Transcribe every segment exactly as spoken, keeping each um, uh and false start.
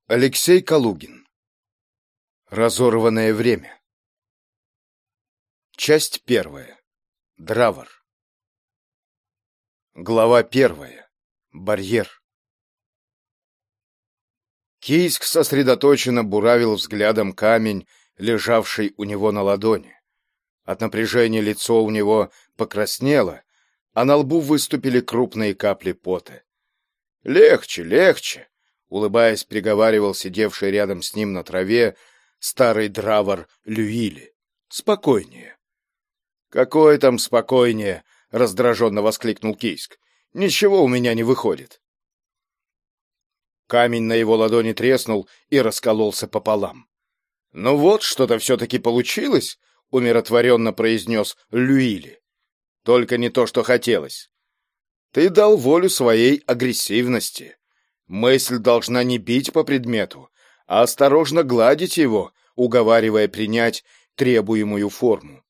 Алексей Калугин. Разорванное время. Часть первая. Дравар. Глава первая. Барьер. Кийск сосредоточенно буравил взглядом камень, лежавший у него на ладони. От напряжения лицо у него покраснело, а на лбу выступили крупные капли пота. «Легче, легче!» — улыбаясь, приговаривал сидевший рядом с ним на траве старый дравар Люили. «Спокойнее». «Какое там спокойнее?» — раздраженно воскликнул Кийск. «Ничего у меня не выходит». Камень на его ладони треснул и раскололся пополам. «Ну вот, что-то все-таки получилось», — умиротворенно произнес Люили. «Только не то, что хотелось. Ты дал волю своей агрессивности. Мысль должна не бить по предмету, а осторожно гладить его, уговаривая принять требуемую форму».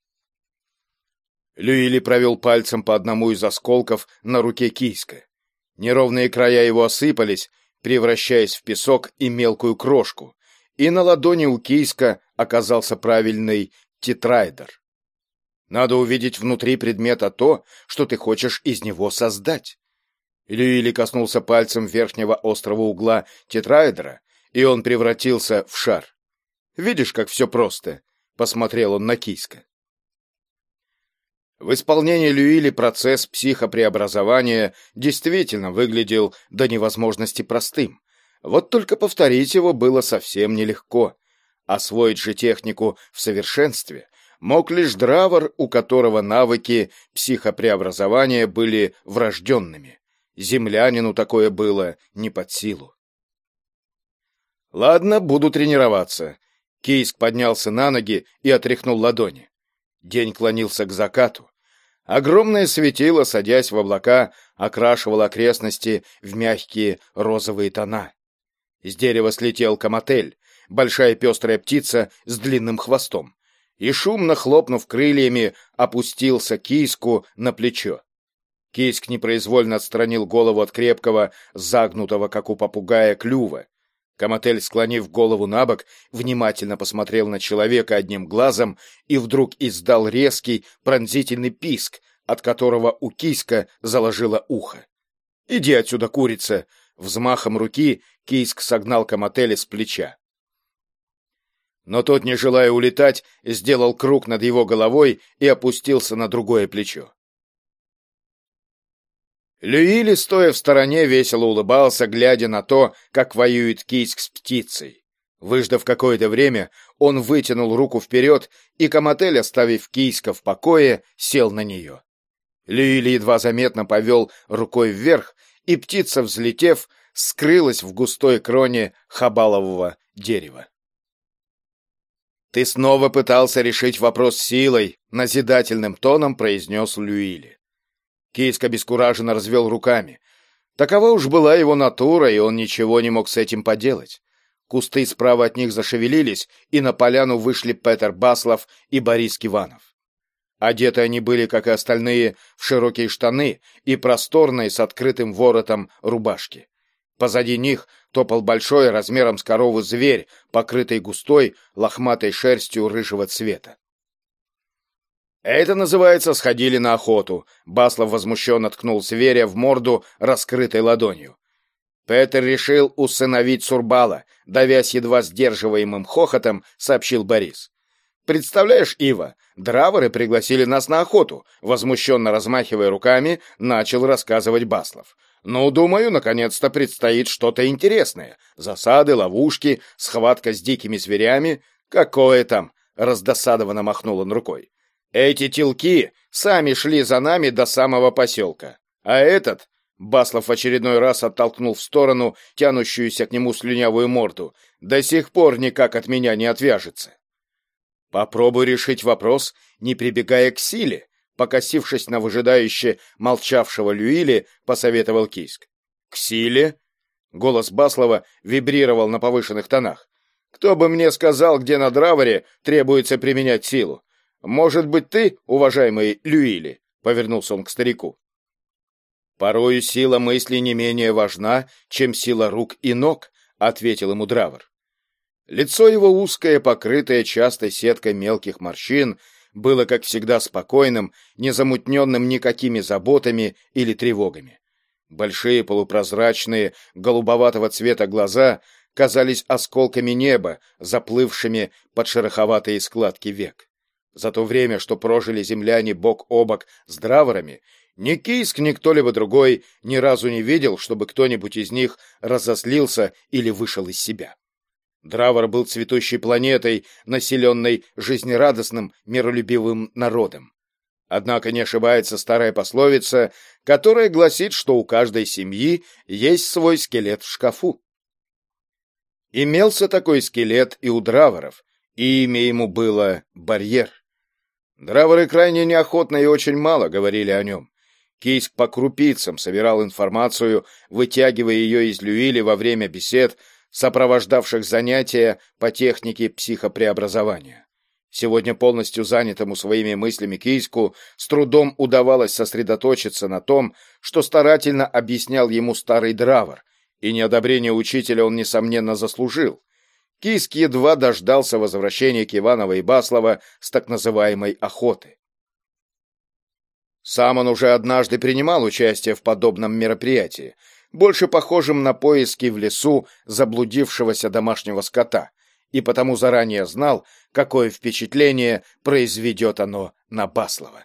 Люили провел пальцем по одному из осколков на руке Кийска. Неровные края его осыпались, превращаясь в песок и мелкую крошку, и на ладони у Кийска оказался правильный тетраэдр. Надо увидеть внутри предмета то, что ты хочешь из него создать. Люили коснулся пальцем верхнего острого угла тетраэдра, и он превратился в шар. «Видишь, как все просто?» — посмотрел он на Кийска. В исполнении Люили процесс психопреобразования действительно выглядел до невозможности простым. Вот только повторить его было совсем нелегко. Освоить же технику в совершенстве мог лишь дравар, у которого навыки психопреобразования были врожденными. Землянину такое было не под силу. «Ладно, буду тренироваться». Кийск поднялся на ноги и отряхнул ладони. День клонился к закату. Огромное светило, садясь в облака, окрашивало окрестности в мягкие розовые тона. С дерева слетел каматель, большая пестрая птица с длинным хвостом, и, шумно хлопнув крыльями, опустился Кийску на плечо. Кийск непроизвольно отстранил голову от крепкого, загнутого, как у попугая, клюва. Каматель, склонив голову набок, внимательно посмотрел на человека одним глазом и вдруг издал резкий, пронзительный писк, от которого у Кийска заложило ухо. «Иди отсюда, курица!» Взмахом руки Кийск согнал Камателя с плеча. Но тот, не желая улетать, сделал круг над его головой и опустился на другое плечо. Люили, стоя в стороне, весело улыбался, глядя на то, как воюет Кийск с птицей. Выждав какое-то время, он вытянул руку вперед, и Каматель, оставив Кийска в покое, сел на нее. Люили едва заметно повел рукой вверх, и птица, взлетев, скрылась в густой кроне хабалового дерева. «Ты снова пытался решить вопрос силой», — назидательным тоном произнес Люили. Кийск обескураженно развел руками. Такова уж была его натура, и он ничего не мог с этим поделать. Кусты справа от них зашевелились, и на поляну вышли Петер Баслов и Борис Киванов. Одеты они были, как и остальные, в широкие штаны и просторные с открытым воротом рубашки. Позади них топал большой, размером с корову, зверь, покрытый густой, лохматой шерстью рыжего цвета. «Это называется, сходили на охоту», — Баслов возмущенно ткнул зверя в морду раскрытой ладонью. «Петер решил усыновить Сурбала», — давясь едва сдерживаемым хохотом, сообщил Борис. «Представляешь, Ива, дравары пригласили нас на охоту», — возмущенно размахивая руками, начал рассказывать Баслов. «Ну, думаю, наконец-то предстоит что-то интересное. Засады, ловушки, схватка с дикими зверями. Какое там?» — раздосадованно махнул он рукой. «Эти телки сами шли за нами до самого поселка. А этот...» — Баслов в очередной раз оттолкнул в сторону тянущуюся к нему слюнявую морду. «До сих пор никак от меня не отвяжется». «Попробуй решить вопрос, не прибегая к силе», — покосившись на выжидающе молчавшего Люили, посоветовал Кийск. «К силе?» — голос Баслова вибрировал на повышенных тонах. «Кто бы мне сказал, где на драваре требуется применять силу? Может быть, ты, уважаемый Люили?» — повернулся он к старику. «Порою сила мысли не менее важна, чем сила рук и ног», ответил ему Дравр. Лицо его узкое, покрытое частой сеткой мелких морщин, было, как всегда, спокойным, не замутненным никакими заботами или тревогами. Большие полупрозрачные, голубоватого цвета глаза казались осколками неба, заплывшими под шероховатые складки век. За то время, что прожили земляне бок о бок с Драворами, ни Кийск, ни кто-либо другой ни разу не видел, чтобы кто-нибудь из них разозлился или вышел из себя. Дравор был цветущей планетой, населенной жизнерадостным, миролюбивым народом. Однако не ошибается старая пословица, которая гласит, что у каждой семьи есть свой скелет в шкафу. Имелся такой скелет и у Драворов, и имя ему было Барьер. Драворы крайне неохотно и очень мало говорили о нем. Кийск по крупицам собирал информацию, вытягивая ее из Люили во время бесед, сопровождавших занятия по технике психопреобразования. Сегодня полностью занятому своими мыслями Кийску с трудом удавалось сосредоточиться на том, что старательно объяснял ему старый Дравор, и неодобрение учителя он, несомненно, заслужил. Кийск едва дождался возвращения Киванова и Баслова с так называемой охоты. Сам он уже однажды принимал участие в подобном мероприятии, больше похожем на поиски в лесу заблудившегося домашнего скота, и потому заранее знал, какое впечатление произведет оно на Баслова.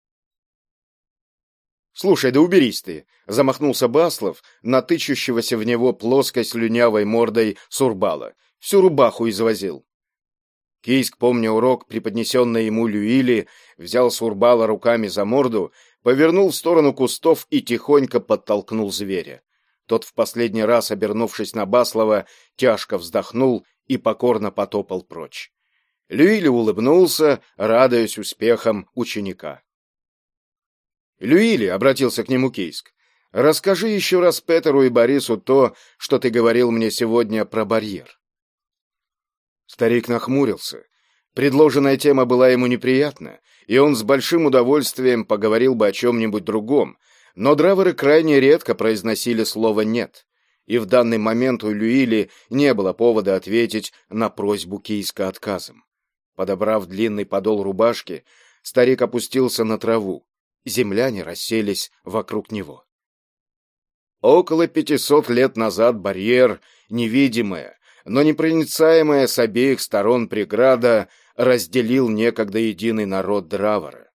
«Слушай, да уберись ты!» — замахнулся Баслов на тычущегося в него плоской слюнявой мордой Сурбала. Всю рубаху извозил. Кийск, помня урок, преподнесенный ему Люили, взял Сурбала руками за морду, повернул в сторону кустов и тихонько подтолкнул зверя. Тот, в последний раз обернувшись на Баслова, тяжко вздохнул и покорно потопал прочь. Люили улыбнулся, радуясь успехам ученика. «Люили», — обратился к нему Кийск, — «расскажи еще раз Петеру и Борису то, что ты говорил мне сегодня про барьер». Старик нахмурился. Предложенная тема была ему неприятна, и он с большим удовольствием поговорил бы о чем-нибудь другом, но Драворы крайне редко произносили слово «нет», и в данный момент у Люили не было повода ответить на просьбу Кийска отказом. Подобрав длинный подол рубашки, старик опустился на траву. Земляне расселись вокруг него. Около пятисот лет назад барьер, невидимая, но непроницаемая с обеих сторон преграда, разделил некогда единый народ Дравора.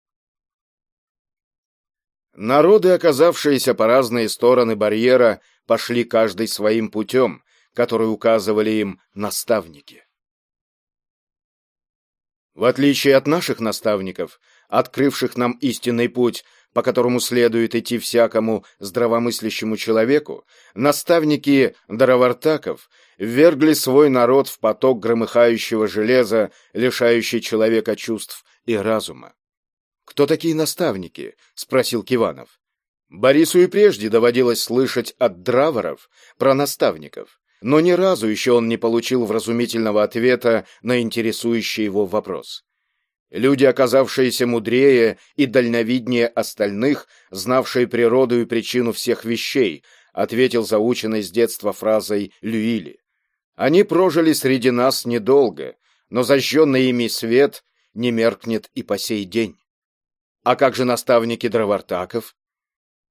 Народы, оказавшиеся по разные стороны барьера, пошли каждый своим путем, который указывали им наставники. В отличие от наших наставников, открывших нам истинный путь, по которому следует идти всякому здравомыслящему человеку, наставники Даравартаков ввергли свой народ в поток громыхающего железа, лишающий человека чувств и разума. «Кто такие наставники?» — спросил Киванов. Борису и прежде доводилось слышать от Драворов про наставников, но ни разу еще он не получил вразумительного ответа на интересующий его вопрос. Люди, оказавшиеся мудрее и дальновиднее остальных, знавшие природу и причину всех вещей, ответил заученной с детства фразой Люили. Они прожили среди нас недолго, но зажженный ими свет не меркнет и по сей день. А как же наставники Дравартаков?